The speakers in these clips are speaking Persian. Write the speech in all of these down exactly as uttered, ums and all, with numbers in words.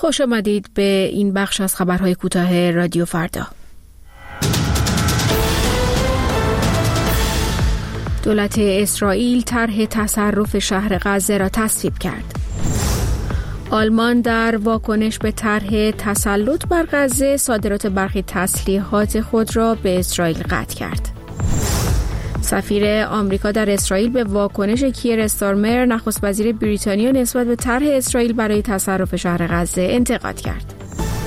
خوش آمدید به این بخش از خبرهای کوتاه رادیو فردا. دولت اسرائیل طرح تصرف شهر غزه را تصویب کرد. آلمان در واکنش به طرح تسلط بر غزه صادرات برخی تسلیحات خود را به اسرائیل قطع کرد. سفیر آمریکا در اسرائیل به واکنش کیر استارمر نخست وزیر بریتانیا نسبت به طرح اسرائیل برای تصرف شهر غزه انتقاد کرد.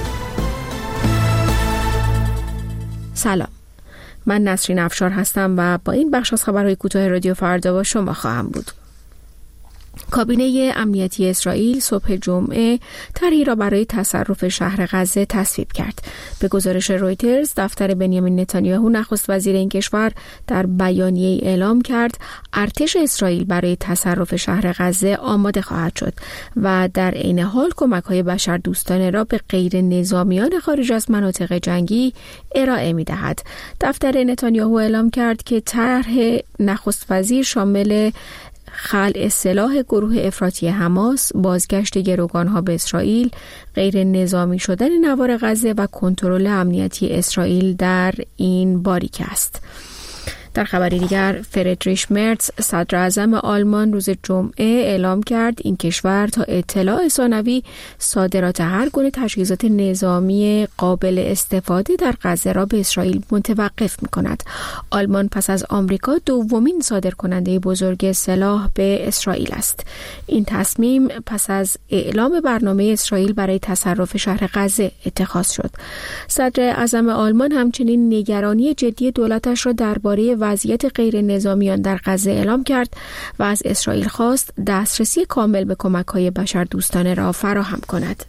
سلام، من نسرین افشار هستم و با این بخش از خبرهای کوتاه رادیو فردا با شما خواهم بود. کابینه امنیتی اسرائیل صبح جمعه طرحی را برای تصرف شهر غزه تصویب کرد. به گزارش رویترز، دفتر بنیامین نتانیاهو نخست وزیر این کشور در بیانیه‌ای اعلام کرد ارتش اسرائیل برای تصرف شهر غزه آماده خواهد شد و در عین حال کمک‌های بشردوستانه را به غیر نظامیان خارج از مناطق جنگی ارائه می‌دهد. دفتر نتانیاهو اعلام کرد که طرح نخست وزیر شامل خلع سلاح گروه افراطی حماس، بازگشت گروگانها به اسرائیل، غیر نظامی شدن نوار غزه و کنترل امنیتی اسرائیل در این باریک است. در خبری دیگر، فریدریش مرتز صدر اعظم آلمان روز جمعه اعلام کرد این کشور تا اطلاع ثانوی صادرات هر گونه تجهیزات نظامی قابل استفاده در غزه را به اسرائیل متوقف می‌کند. آلمان پس از آمریکا دومین صادرکننده بزرگ سلاح به اسرائیل است. این تصمیم پس از اعلام برنامه اسرائیل برای تصرف شهر غزه اتخاذ شد. صدر اعظم آلمان همچنین نگرانی جدی دولتش را درباره وضعیت غیر نظامیان در غزه اعلام کرد و از اسرائیل خواست دسترسی کامل به کمک‌های بشردوستانه را فراهم کند.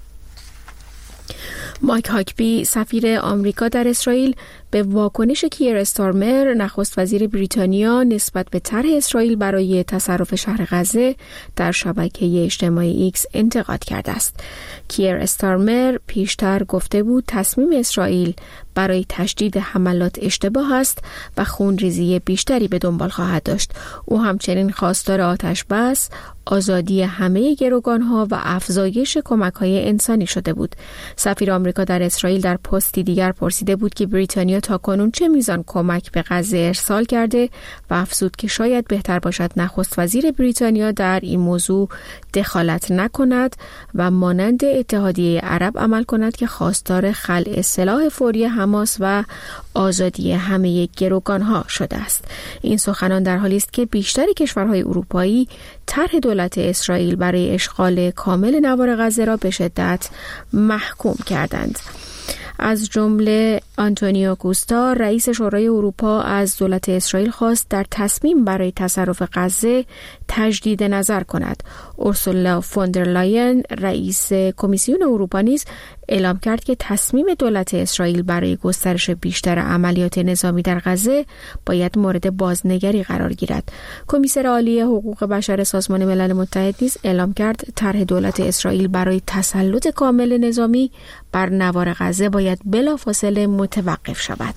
مایک هاکبی سفیر آمریکا در اسرائیل به واکنش کیر استارمر نخست وزیر بریتانیا نسبت به طرح اسرائیل برای تصرف شهر غزه در شبکه اجتماعی ایکس انتقاد کرده است. کیر استارمر پیشتر گفته بود تصمیم اسرائیل برای تشدید حملات اشتباه است و خونریزی بیشتری به دنبال خواهد داشت. او همچنین خواستار آتش بس، آزادی همه گروگانها و افزایش کمک‌های انسانی شده بود. سفیر آمریکا در اسرائیل در پستی دیگر پرسیده بود که بریتانیا تاکنون چه میزان کمک به غزه ارسال کرده و افزود که شاید بهتر باشد نخست وزیر بریتانیا در این موضوع دخالت نکند و مانند اتحادیه عرب عمل کند که خواستار خلع سلاح فوری حماس و آزادی همه گروگانها شده است. این سخنان در حالی است که بیشتر کشورهای اروپایی طرح دولت اسرائیل برای اشغال کامل نوار غزه را به شدت محکوم کردند. از جمله آنتونیو کوستا رئیس شورای اروپا از دولت اسرائیل خواست در تصمیم برای تصرف غزه تجدید نظر کند. اورسولا فوندرلاین رئیس کمیسیون اروپا نیز اعلام کرد که تصمیم دولت اسرائیل برای گسترش بیشتر عملیات نظامی در غزه باید مورد بازنگری قرار گیرد. کمیسر عالی حقوق بشر سازمان ملل متحد نیز اعلام کرد طرح دولت اسرائیل برای تسلط کامل نظامی بر نوار غزه باید بلافاصله متوقف شود.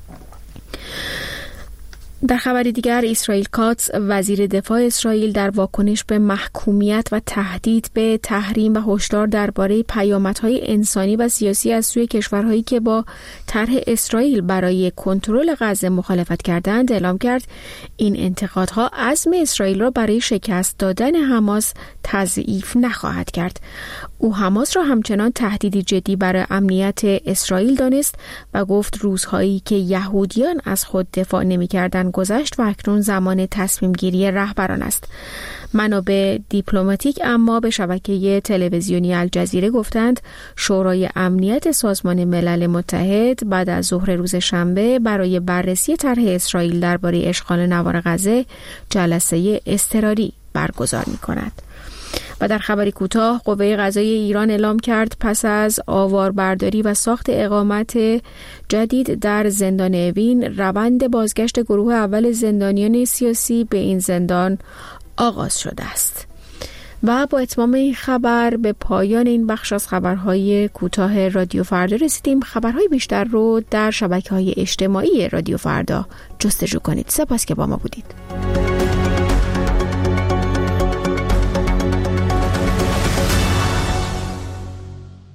در خبری دیگر، اسرائیل کاتس وزیر دفاع اسرائیل در واکنش به محکومیت و تهدید به تحریم و هشدار درباره پیامدهای انسانی و سیاسی از سوی کشورهایی که با طرح اسرائیل برای کنترل غزه مخالفت کردند اعلام کرد این انتقادها عزم اسرائیل را برای شکست دادن حماس تضعیف نخواهد کرد. او حماس را همچنان تهدیدی جدی برای امنیت اسرائیل دانست و گفت روزهایی که یهودیان از خود دفاع نمی‌کردند گذشت و اکنون زمان تصمیم گیری رهبران است. منابع دیپلماتیک اما به شبکه تلویزیونی الجزیره گفتند شورای امنیت سازمان ملل متحد بعد از ظهر روز شنبه برای بررسی طرح اسرائیل درباره اشغال نوار غزه جلسه اضطراری برگزار می‌کند. و در خبری کوتاه، قوه قضاییه ایران اعلام کرد پس از آواربرداری و ساخت اقامت جدید در زندان اوین، روند بازگشت گروه اول زندانیان سیاسی به این زندان آغاز شده است. و با اتمام این خبر به پایان این بخش از خبرهای کوتاه رادیو فردا رسیدیم. خبرهای بیشتر رو در شبکه‌های اجتماعی رادیو فردا جستجو کنید. سپاس که با ما بودید.